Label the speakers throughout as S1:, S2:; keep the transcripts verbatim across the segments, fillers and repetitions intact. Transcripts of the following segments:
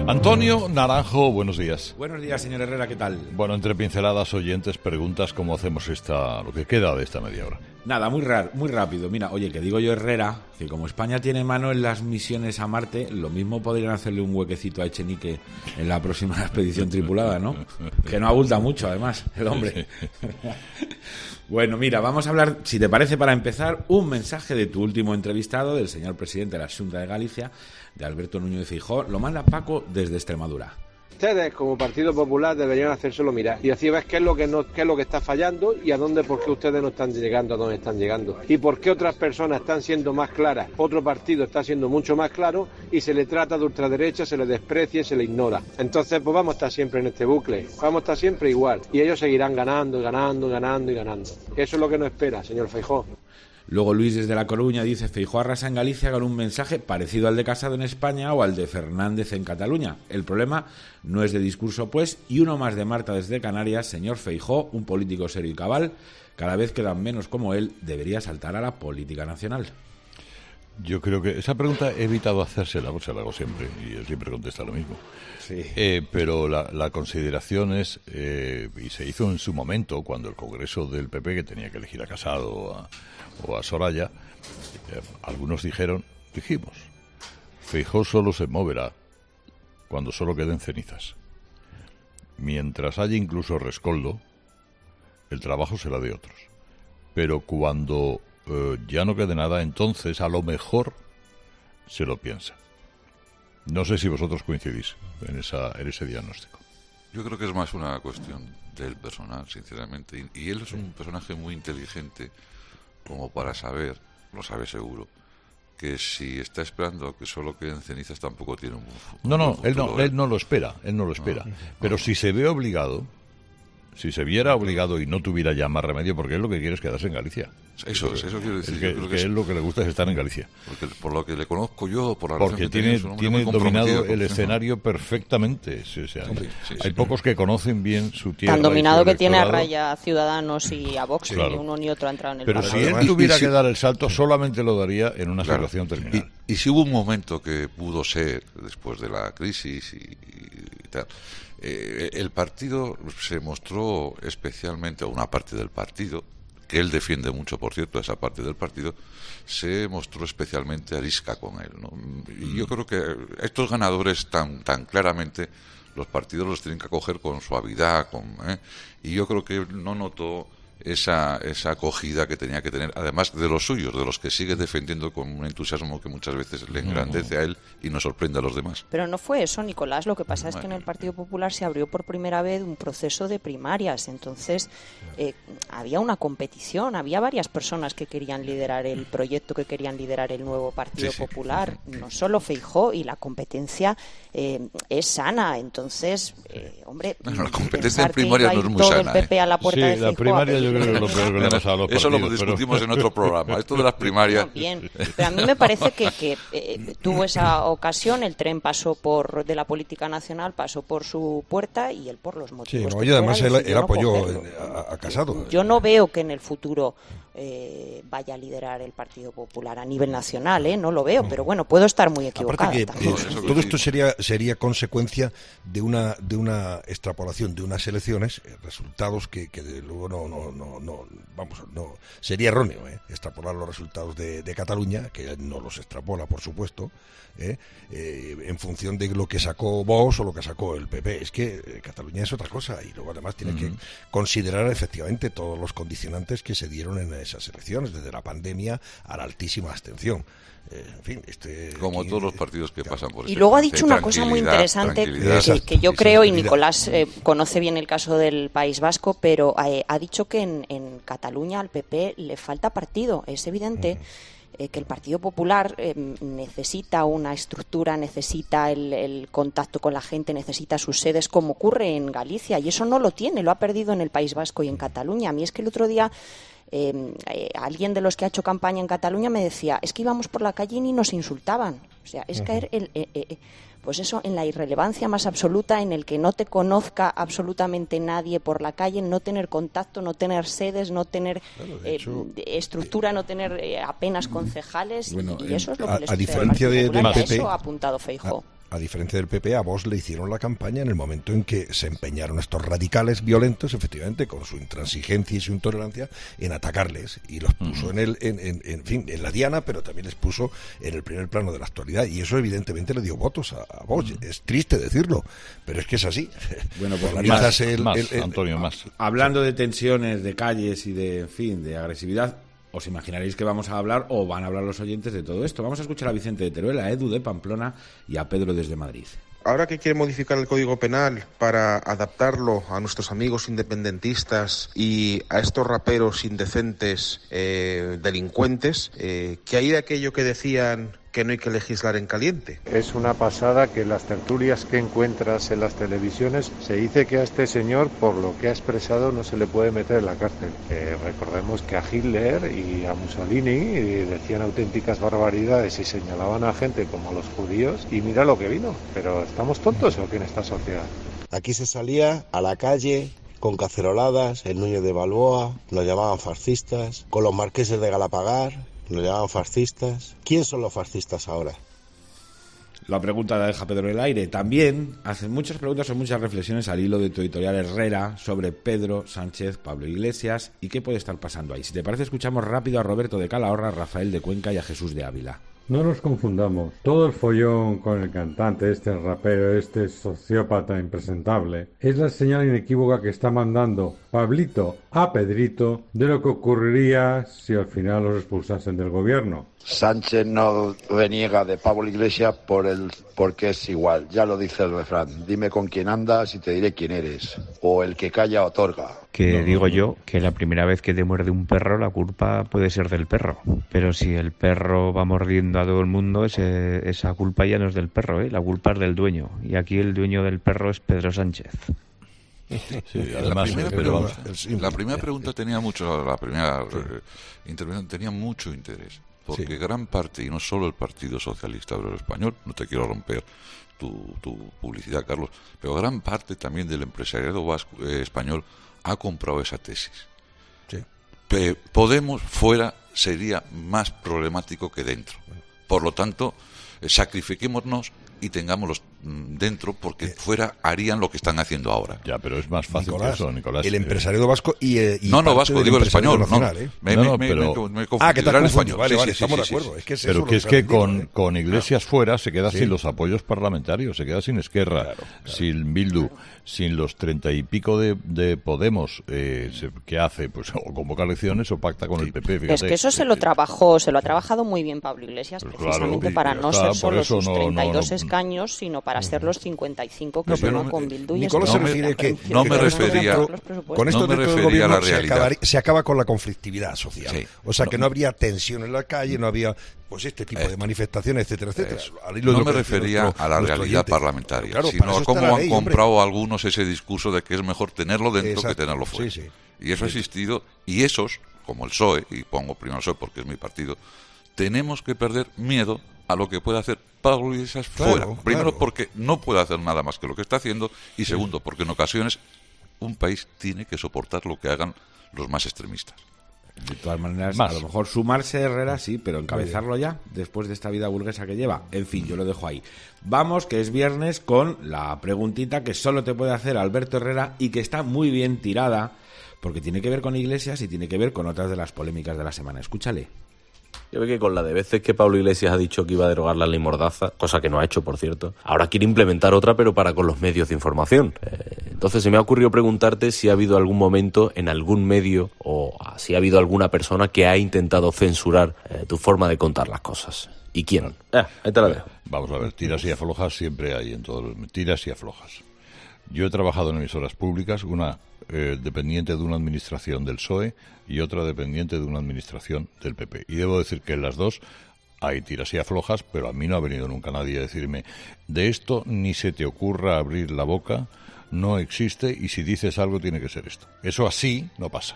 S1: Antonio Naranjo, buenos días.
S2: Buenos días, señor Herrera, ¿qué tal?
S1: Bueno, entre pinceladas, oyentes, preguntas, ¿cómo hacemos esta, lo que queda de esta media hora?
S2: Nada, muy raro, muy rápido. Mira, oye, que digo yo, Herrera, que como España tiene mano en las misiones a Marte, lo mismo podrían hacerle un huequecito a Echenique en la próxima expedición tripulada, ¿no? Que no abulta mucho, además, el hombre. Bueno, mira, vamos a hablar, si te parece, para empezar, un mensaje de tu último entrevistado, del señor presidente de la Xunta de Galicia, de Alberto Núñez Feijóo. Lo manda Paco desde Extremadura.
S3: Ustedes, como Partido Popular, deberían hacérselo mirar y así ves qué es lo que no, qué es lo que está fallando y a dónde, por qué ustedes no están llegando a donde están llegando y por qué otras personas están siendo más claras, otro partido está siendo mucho más claro y se le trata de ultraderecha, se le desprecia y se le ignora. Entonces, pues vamos a estar siempre en este bucle, vamos a estar siempre igual y ellos seguirán ganando, ganando, ganando y ganando. Eso es lo que nos espera, señor Feijóo.
S2: Luego Luis desde La Coruña dice: Feijóo arrasa en Galicia con un mensaje parecido al de Casado en España o al de Fernández en Cataluña. El problema no es de discurso, pues, y uno más de Marta desde Canarias. Señor Feijóo, un político serio y cabal, cada vez quedan menos como él, debería saltar a la política nacional.
S1: Yo creo que esa pregunta he evitado hacérsela, pues se la hago siempre y él siempre contesta lo mismo.
S2: Sí.
S1: Eh, pero la, la consideración es, eh, y se hizo en su momento, cuando el Congreso del P P, que tenía que elegir a Casado o a, o a Soraya, eh, algunos dijeron, dijimos, Feijóo solo se moverá cuando solo queden cenizas. Mientras haya incluso rescoldo, el trabajo será de otros. Pero cuando eh, ya no quede nada, entonces a lo mejor se lo piensa. No sé si vosotros coincidís en, esa, en ese diagnóstico.
S4: Yo creo que es más una cuestión del personal, sinceramente. Y, y él es un personaje muy inteligente como para saber, lo sabe seguro, que si está esperando que solo queden cenizas tampoco tiene un, un
S1: No, no,
S4: futuro,
S1: él no,
S4: ¿eh?
S1: él no lo espera, él no lo espera.
S4: No,
S1: Pero
S4: no.
S1: si se ve obligado, si se viera obligado y no tuviera ya más remedio, porque él lo que quiere es quedarse en Galicia.
S4: Eso es, eso quiero decir.
S1: Es que,
S4: yo creo
S1: que
S4: que es,
S1: él lo que le gusta es estar en Galicia.
S4: porque por lo que le conozco yo, por la
S1: Porque
S4: relación que
S1: tiene,
S4: es un hombre
S1: tiene
S4: muy
S1: dominado
S4: comprometido
S1: el
S4: con-
S1: escenario perfectamente. Sí, o sea,
S4: Sí, sí,
S1: hay
S4: sí.
S1: pocos que conocen bien su tierra.
S5: Tan
S1: y su
S5: dominado que tiene a
S1: electorado.
S5: raya a Ciudadanos y a Vox,
S1: Claro.
S5: y uno ni otro ha entrado en el
S1: Pero
S5: Parlamento.
S1: si él
S6: Además,
S1: tuviera
S6: y si-
S1: que dar el salto, solamente lo daría en una
S4: Claro.
S1: situación terminal.
S4: Y, y si hubo un momento que pudo ser, después de la crisis y, y tal, eh, el partido se mostró especialmente, o una parte del partido, que él defiende mucho, por cierto, esa parte del partido, se mostró especialmente arisca con él, ¿no? Y yo creo que estos ganadores tan, tan claramente los partidos los tienen que acoger con suavidad, con, ¿eh? Y yo creo que no notó esa esa acogida que tenía que tener, además de los suyos, de los que sigue defendiendo con un entusiasmo que muchas veces le engrandece a él y nos sorprende a los demás.
S5: Pero no fue eso, Nicolás. Lo que pasa es que en el Partido Popular se abrió por primera vez un proceso de primarias. Entonces, eh, había una competición, había varias personas que querían liderar el proyecto, que querían liderar el nuevo Partido
S4: Sí, sí.
S5: Popular. No solo Feijóo, y la competencia eh, es sana. Entonces, eh, hombre,
S4: Bueno, la competencia
S5: pensar
S4: en primarias
S5: que
S4: no
S5: iba
S4: es
S5: a ir
S4: muy
S5: todo
S4: sana,
S5: el P P a la puerta
S1: Sí,
S5: de
S1: la
S5: Feijóo a
S1: primaria yo
S5: pedir
S1: creo que es lo peor que le ha pasado a los
S4: Eso lo
S1: partidos,
S4: discutimos
S1: pero-
S4: en otro programa. Esto de las primarias...
S5: No, bien, pero a mí me parece que, que eh, tuvo esa ocasión, el tren pasó por de la política nacional, pasó por su puerta y él por los
S6: Sí,
S5: motivos
S6: no,
S5: que
S6: y además
S5: fuera,
S6: él,
S5: decidió
S6: él
S5: no
S6: apoyó
S5: cogerlo.
S6: a, a Casado.
S5: Yo no veo que en el futuro eh, vaya a liderar el Partido Popular a nivel nacional, ¿eh? No lo veo, pero bueno, puedo estar muy equivocada.
S6: Aparte que
S5: también.
S6: eh,
S4: No, eso que
S6: todo
S4: sí.
S6: esto sería sería consecuencia de una de una extrapolación de unas elecciones, eh, resultados que, que de luego no no no no vamos no sería erróneo eh, extrapolar los resultados de, de Cataluña, que no los extrapola por supuesto, eh, eh, en función de lo que sacó Vox o lo que sacó el P P. Es que eh, Cataluña es otra cosa y luego además tiene que considerar efectivamente todos los condicionantes que se dieron en esas elecciones, desde la pandemia a la altísima abstención. Eh, en fin, este,
S4: Como
S6: aquí,
S4: todos los
S6: eh,
S4: partidos que
S6: claro.
S4: pasan por
S5: Y
S4: este
S5: luego ha
S4: trance,
S5: dicho una cosa muy
S4: tranquilidad,
S5: interesante
S4: tranquilidad.
S5: que,
S6: Exacto,
S5: que yo
S6: sí,
S5: creo, y
S6: tranquilidad.
S5: Nicolás eh, conoce bien el caso del País Vasco, pero eh, ha dicho que en, en Cataluña al P P le falta partido. Es evidente eh, que el Partido Popular eh, necesita una estructura, necesita el, el contacto con la gente, necesita sus sedes, como ocurre en Galicia, y eso no lo tiene, lo ha perdido en el País Vasco y en Cataluña. A mí es que el otro día Eh, eh, alguien de los que ha hecho campaña en Cataluña me decía, es que íbamos por la calle y ni nos insultaban. O sea, es caer el, eh, eh, pues eso, en la irrelevancia más absoluta, en el que no te conozca absolutamente nadie por la calle, no tener contacto, no tener sedes, no tener
S6: Claro, de
S5: eh,
S6: hecho,
S5: estructura, no tener eh, apenas concejales,
S2: Bueno,
S5: y eso es lo
S6: a-
S5: que les
S6: a
S5: sucede al
S6: diferencia
S5: Partido
S6: de-
S5: Popular,
S6: del
S5: y a
S6: P P,
S5: eso ha apuntado Feijóo.
S6: a diferencia del P P, a Vox le hicieron la campaña en el momento en que se empeñaron estos radicales violentos, efectivamente, con su intransigencia y su intolerancia, en atacarles, y los puso uh-huh. en el, en, en, en fin, en la diana, pero también les puso en el primer plano de la actualidad, y eso evidentemente le dio votos a, a Vox. Uh-huh. Es triste decirlo, pero es que es así.
S2: Bueno, pues
S1: más,
S2: el,
S1: más,
S2: el, el,
S1: Antonio, más.
S2: Hablando de tensiones, de calles y de, en fin, de agresividad, os imaginaréis que vamos a hablar, o van a hablar los oyentes, de todo esto. Vamos a escuchar a Vicente de Teruel, a Edu de Pamplona y a Pedro desde Madrid.
S7: Ahora que quiere modificar el Código Penal para adaptarlo a nuestros amigos independentistas y a estos raperos indecentes eh, delincuentes, eh, ¿qué hay de aquello que decían que no hay que legislar en caliente?
S8: Es una pasada que en las tertulias que encuentras en las televisiones se dice que a este señor, por lo que ha expresado, no se le puede meter en la cárcel. Eh, recordemos que a Hitler y a Mussolini eh, decían auténticas barbaridades y señalaban a gente como a los judíos, y mira lo que vino. Pero ¿estamos tontos o qué en esta sociedad?
S9: Aquí se salía a la calle con caceroladas, el Núñez de Balboa, nos llamaban fascistas, con los marqueses de Galapagar, nos llamaban fascistas. ¿Quién son los fascistas ahora?
S2: La pregunta la deja Pedro en el aire. También hacen muchas preguntas o muchas reflexiones al hilo de tu editorial Herrera sobre Pedro Sánchez, Pablo Iglesias y qué puede estar pasando ahí. Si te parece, escuchamos rápido a Roberto de Calahorra, a Rafael de Cuenca y a Jesús de Ávila.
S10: No nos confundamos. Todo el follón con el cantante, este rapero, este sociópata impresentable, es la señal inequívoca que está mandando Pablito a Pedrito de lo que ocurriría si al final los expulsasen del gobierno.
S11: Sánchez no reniega de Pablo Iglesias por el, porque es igual, ya lo dice el refrán. Dime con quién andas y te diré quién eres. O el que calla otorga.
S12: Que
S11: no,
S12: digo
S11: no,
S12: yo que la primera vez que te muerde un perro, la culpa puede ser del perro. Pero si el perro va mordiendo a todo el mundo, ese, esa culpa ya no es del perro, ¿eh? La culpa es del dueño. Y aquí el dueño del perro es Pedro Sánchez.
S4: Sí, además, la primera, pero, pregunta, la primera pregunta tenía mucho, la primera sí. eh, intervención tenía mucho interés, porque sí. gran parte, y no solo el Partido Socialista Obrero Español, no te quiero romper tu, tu publicidad, Carlos, pero gran parte también del empresariado vasco, eh, español ha comprado esa tesis.
S6: Sí.
S4: Pe- Podemos fuera sería más problemático que dentro. Por lo tanto, eh, sacrifiquémonos y tengámoslos dentro, porque eh, fuera harían lo que están haciendo ahora.
S1: Ya, pero es más fácil
S6: Nicolás,
S1: que eso, Nicolás.
S6: El empresariado vasco y, eh, y
S4: no, no, vasco, digo el español.
S6: Nacional,
S4: no,
S6: ¿eh?
S4: me,
S1: no, no,
S4: me,
S1: pero...
S4: me, me
S6: ah, que te has
S4: español.
S6: Vale,
S4: sí,
S6: vale,
S4: sí,
S6: estamos
S4: sí,
S6: de acuerdo.
S4: Sí,
S6: es que es
S1: pero
S6: eso
S1: que es que con,
S6: ¿eh?
S1: con Iglesias
S6: claro.
S1: fuera se queda
S6: sí.
S1: sin los apoyos parlamentarios, se queda sin Esquerra, claro, claro. sin Bildu, sin los treinta y pico de, de Podemos, eh, se, ¿qué hace? Pues o convoca elecciones o pacta con sí. el P P. Fíjate.
S5: Es que eso se lo trabajó, se lo ha trabajado muy bien Pablo Iglesias, pues precisamente claro, para no está, ser solo sus no, treinta y dos no, no, escaños, sino para ser los cincuenta y cinco que no, no, con Bildu y
S6: Nicolás se refiere que
S4: no me refería
S6: con esto
S4: no me
S6: dentro del
S4: refería
S6: gobierno
S4: a la
S6: se,
S4: realidad.
S6: acabaría, se acaba con la conflictividad social, sí. o sea
S4: no,
S6: que no habría tensión en la calle, no había pues este tipo eh, de manifestaciones, etcétera, etcétera.
S4: Eh, no me refería nuestro, a la realidad oyente. parlamentaria, claro, sino a cómo han ley, comprado hombre. algunos ese discurso de que es mejor tenerlo dentro Exacto. que tenerlo fuera.
S6: Sí, sí.
S4: Y eso sí. ha existido, y esos, como el P S O E, y pongo primero el P S O E porque es mi partido, tenemos que perder miedo a lo que puede hacer Pablo Iglesias
S6: claro,
S4: fuera. Primero
S6: claro.
S4: porque no puede hacer nada más que lo que está haciendo, y sí. segundo porque en ocasiones un país tiene que soportar lo que hagan los más extremistas.
S2: De todas maneras,
S1: más.
S2: a lo mejor sumarse Herrera sí, pero encabezarlo ya, después de esta vida burguesa que lleva. En fin, yo lo dejo ahí. Vamos, que es viernes, con la preguntita que solo te puede hacer Alberto Herrera y que está muy bien tirada, porque tiene que ver con Iglesias y tiene que ver con otras de las polémicas de la semana. Escúchale.
S13: Yo veo que con la de veces que Pablo Iglesias ha dicho que iba a derogar la ley Mordaza, cosa que no ha hecho, por cierto, ahora quiere implementar otra, pero para con los medios de información. Eh, entonces se me ha ocurrido preguntarte si ha habido algún momento en algún medio o si ha habido alguna persona que ha intentado censurar eh, tu forma de contar las cosas. ¿Y quién? Eh, ahí te la dejo.
S1: Vamos a ver, tiras y aflojas siempre hay en todos los... Tiras y aflojas. Yo he trabajado en emisoras públicas, una eh, dependiente de una administración del P S O E y otra dependiente de una administración del P P. Y debo decir que en las dos hay tiras y aflojas, pero a mí no ha venido nunca nadie a decirme de esto ni se te ocurra abrir la boca, no existe, y si dices algo tiene que ser esto. Eso así no pasa.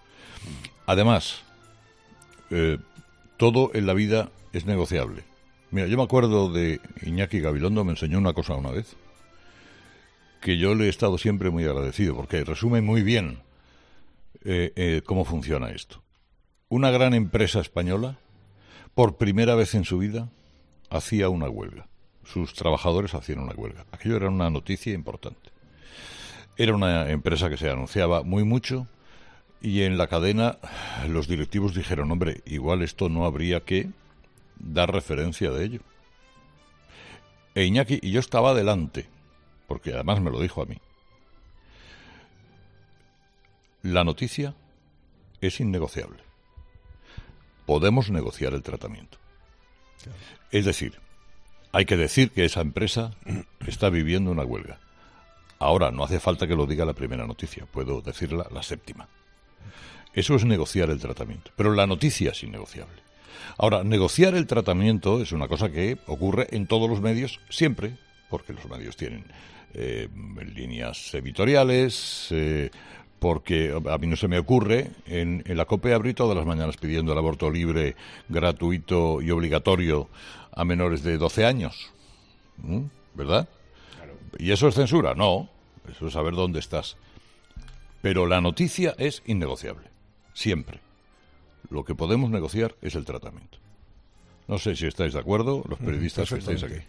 S1: Además, eh, todo en la vida es negociable. Mira, yo me acuerdo de Iñaki Gabilondo, me enseñó una cosa una vez, que yo le he estado siempre muy agradecido, porque resume muy bien eh, eh, cómo funciona esto. Una gran empresa española, por primera vez en su vida, hacía una huelga. sus trabajadores hacían una huelga. Aquello era una noticia importante. Era una empresa que se anunciaba muy mucho y en la cadena los directivos dijeron, hombre, igual esto no habría que dar referencia de ello. E Iñaki, y yo estaba delante, porque además me lo dijo a mí. La noticia es innegociable. Podemos negociar el tratamiento. Es decir, hay que decir que esa empresa está viviendo una huelga. Ahora, no hace falta que lo diga la primera noticia, puedo decirla la séptima. Eso es negociar el tratamiento, pero la noticia es innegociable. Ahora, negociar el tratamiento es una cosa que ocurre en todos los medios siempre, porque los medios tienen eh, líneas editoriales, eh, porque a mí no se me ocurre, en, en la COPE abrí todas las mañanas pidiendo el aborto libre, gratuito y obligatorio a menores de doce años, ¿Mm? ¿verdad? Claro. ¿Y eso es censura? No, eso es saber dónde estás. Pero la noticia es innegociable, siempre. Lo que podemos negociar es el tratamiento. No sé si estáis de acuerdo, los periodistas que estáis aquí.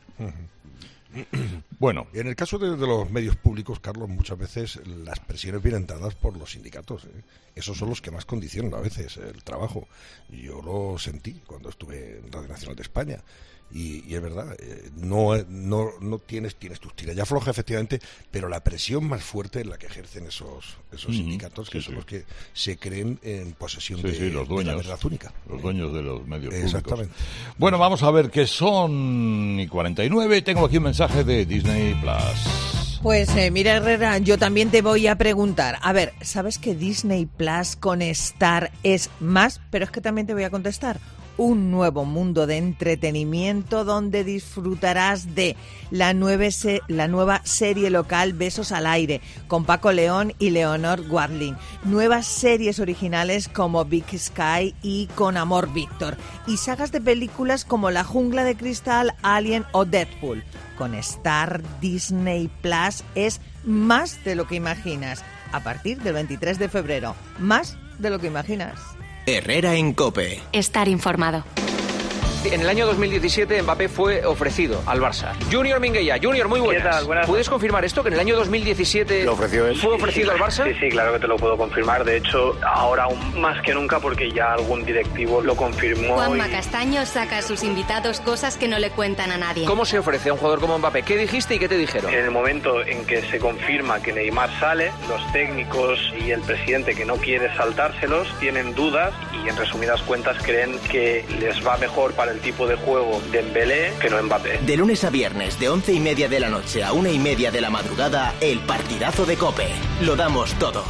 S1: Bueno.
S6: En el caso de, de los medios públicos, Carlos, muchas veces las presiones vienen dadas por los sindicatos. ¿eh? Esos son los que más condicionan a veces el trabajo. Yo lo sentí cuando estuve en Radio Nacional de España. Y, y es verdad, eh, no, no, no tienes, tienes tus tiras ya floja, efectivamente, pero la presión más fuerte es la que ejercen esos, esos mm-hmm. sindicatos, que sí, son sí. los que se creen en posesión
S1: sí,
S6: de,
S1: sí, los dueños,
S6: de la verdad única.
S1: Los dueños de los medios
S6: Exactamente.
S1: públicos. Bueno, vamos a ver qué son y cuarenta y nueve. Tengo aquí un mensaje de Disney Plus.
S14: Pues eh, mira, Herrera, yo también te voy a preguntar. A ver, ¿sabes que Disney Plus con Star es más? Pero es que también te voy a contestar. Un nuevo mundo de entretenimiento donde disfrutarás de la, nueve se- la nueva serie local Besos al Aire con Paco León y Leonor Watling. Nuevas series originales como Big Sky y Con Amor Víctor. Y sagas de películas como La Jungla de Cristal, Alien o Deadpool. Con Star, Disney Plus es más de lo que imaginas. A partir del veintitrés de febrero. Más de lo que imaginas.
S15: Herrera en COPE.
S16: Estar informado.
S17: En el año dos mil diecisiete Mbappé fue ofrecido al Barça. Junior Minguella, Junior, muy buenas.
S18: ¿Qué tal? Buenas.
S17: ¿Puedes confirmar esto, que en el año dos mil diecisiete
S18: lo ofreció él.
S17: fue ofrecido
S18: sí, sí,
S17: al Barça?
S18: Sí, sí, claro que te lo puedo confirmar. De hecho, ahora aún más que nunca porque ya algún directivo lo confirmó.
S16: Juanma
S18: y...
S16: Castaño saca a sus invitados cosas que no le cuentan a nadie.
S17: ¿Cómo se ofrece a un jugador como Mbappé? ¿Qué dijiste y qué te dijeron?
S18: En el momento en que se confirma que Neymar sale, los técnicos y el presidente, que no quiere saltárselos, tienen dudas y en resumidas cuentas creen que les va mejor para el tipo de juego Dembélé que no Mbappé.
S15: De lunes a viernes, de once y media de la noche a una y media de la madrugada, el partidazo de COPE. Lo damos todo.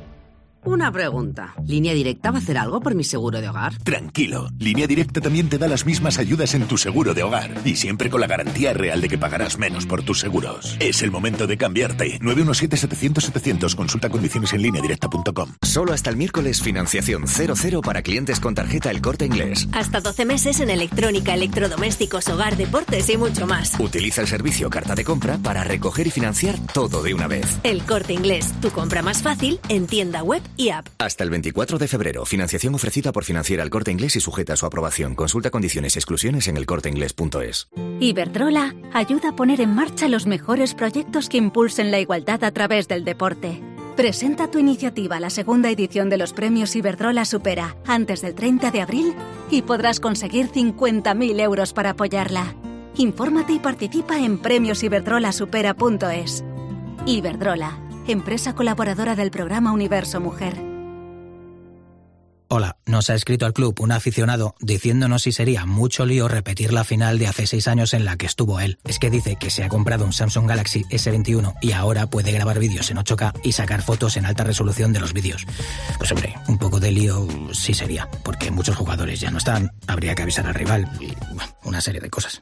S19: Una pregunta. ¿Línea Directa va a hacer algo por mi seguro de hogar?
S20: Tranquilo. Línea Directa también te da las mismas ayudas en tu seguro de hogar. Y siempre con la garantía real de que pagarás menos por tus seguros. Es el momento de cambiarte. nueve uno siete, setecientos, setecientos. Consulta condiciones en línea directa punto com.
S21: Solo hasta el miércoles financiación cero cero para clientes con tarjeta El Corte Inglés.
S22: Hasta doce meses en electrónica, electrodomésticos, hogar, deportes y mucho más.
S21: Utiliza el servicio Carta de Compra para recoger y financiar todo de una vez.
S22: El Corte Inglés. Tu compra más fácil en tienda web y app.
S21: Hasta el veinticuatro de febrero. Financiación ofrecida por Financiera El Corte Inglés y sujeta a su aprobación. Consulta condiciones y exclusiones en el corte inglés punto es.
S22: Iberdrola ayuda a poner en marcha los mejores proyectos que impulsen la igualdad a través del deporte. Presenta tu iniciativa a la segunda edición de los premios Iberdrola Supera antes del treinta de abril y podrás conseguir cincuenta mil euros para apoyarla. Infórmate y participa en premios iberdrola supera punto es. Iberdrola, empresa colaboradora del programa Universo Mujer.
S23: Hola, nos ha escrito al club un aficionado diciéndonos si sería mucho lío repetir la final de hace seis años en la que estuvo él. Es que dice que se ha comprado un Samsung Galaxy ese veintiuno y ahora puede grabar vídeos en ocho K y sacar fotos en alta resolución de los vídeos. Pues hombre, un poco de lío sí sería, porque muchos jugadores ya no están, habría que avisar al rival y bueno, una serie de cosas.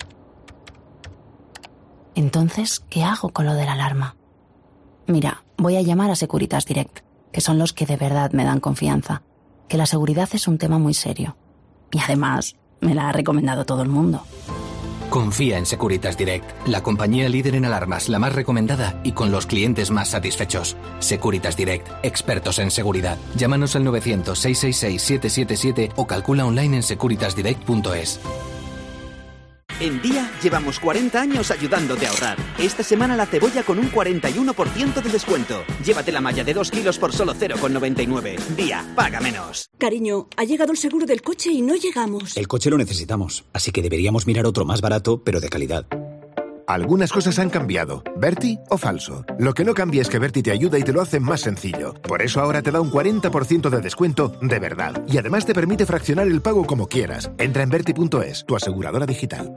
S24: Entonces, ¿qué hago con lo de la alarma? Mira, voy a llamar a Securitas Direct, que son los que de verdad me dan confianza. Que la seguridad es un tema muy serio. Y además, me la ha recomendado todo el mundo.
S25: Confía en Securitas Direct, la compañía líder en alarmas, la más recomendada y con los clientes más satisfechos. Securitas Direct, expertos en seguridad. Llámanos al novecientos, seiscientos sesenta y seis, siete siete siete o calcula online en securitas direct punto es.
S3: En Día llevamos cuarenta años ayudándote a ahorrar. Esta semana la cebolla con un cuarenta y uno por ciento de descuento. Llévate la malla de dos kilos por solo cero coma noventa y nueve. Día, paga menos.
S7: Cariño, ha llegado el seguro del coche y no llegamos.
S8: El coche lo necesitamos, así que deberíamos mirar otro más barato, pero de calidad.
S9: Algunas cosas han cambiado. ¿Berti o falso? Lo que no cambia es que Berti te ayuda y te lo hace más sencillo. Por eso ahora te da un cuarenta por ciento de descuento de verdad. Y además te permite fraccionar el pago como quieras. Entra en Berti punto es, tu aseguradora digital.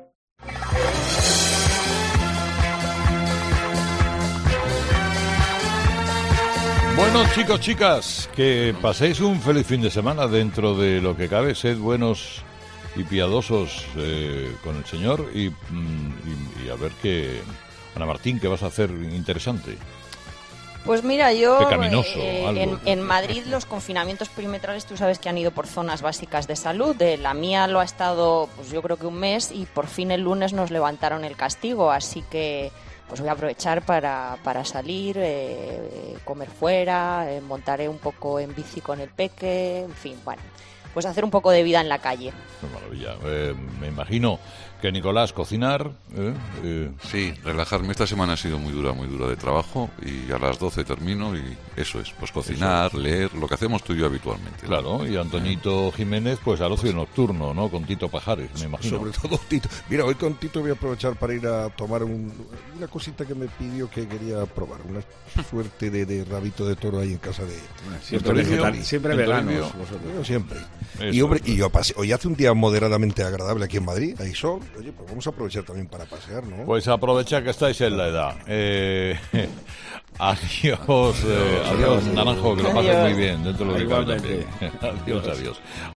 S1: Bueno, chicos, chicas, que paséis un feliz fin de semana dentro de lo que cabe. Sed buenos y piadosos eh, con el Señor y, y, y a ver qué... Ana Martín, ¿qué vas a hacer interesante?
S5: Pues mira, yo
S1: Pecaminoso,
S5: eh,
S1: algo.
S5: en, en Madrid los confinamientos perimetrales tú sabes que han ido por zonas básicas de salud. De la mía lo ha estado, pues yo creo que un mes y por fin el lunes nos levantaron el castigo, así que pues voy a aprovechar para, para salir, eh, comer fuera, eh, montaré un poco en bici con el peque, en fin, bueno, pues hacer un poco de vida en la calle.
S1: Qué maravilla. Eh, me imagino que Nicolás, cocinar. ¿eh? Eh.
S4: Sí, relajarme. Esta semana ha sido muy dura, muy dura de trabajo y a las doce termino y eso es, pues cocinar, eso. leer, lo que hacemos tú y yo habitualmente.
S1: Claro, y Antoñito Jiménez, pues al ocio nocturno, ¿no? Con Tito Pajares, me imagino.
S6: Sobre todo Tito. Mira, hoy con Tito voy a aprovechar para ir a tomar un, una cosita que me pidió que quería probar, una suerte de, de rabito de toro ahí en casa de...
S2: Siempre vegetal, siempre veganos.
S6: Yo siempre. Y, hombre, y yo pasé, hoy hace un día moderadamente agradable aquí en Madrid, hay sol. Oye, pues vamos a aprovechar también para pasear, ¿no?
S1: Pues aprovecha que estáis en la edad. Eh, adiós, eh, adiós, Naranjo, que lo pases muy bien dentro de lo que cabe también. Adiós, adiós.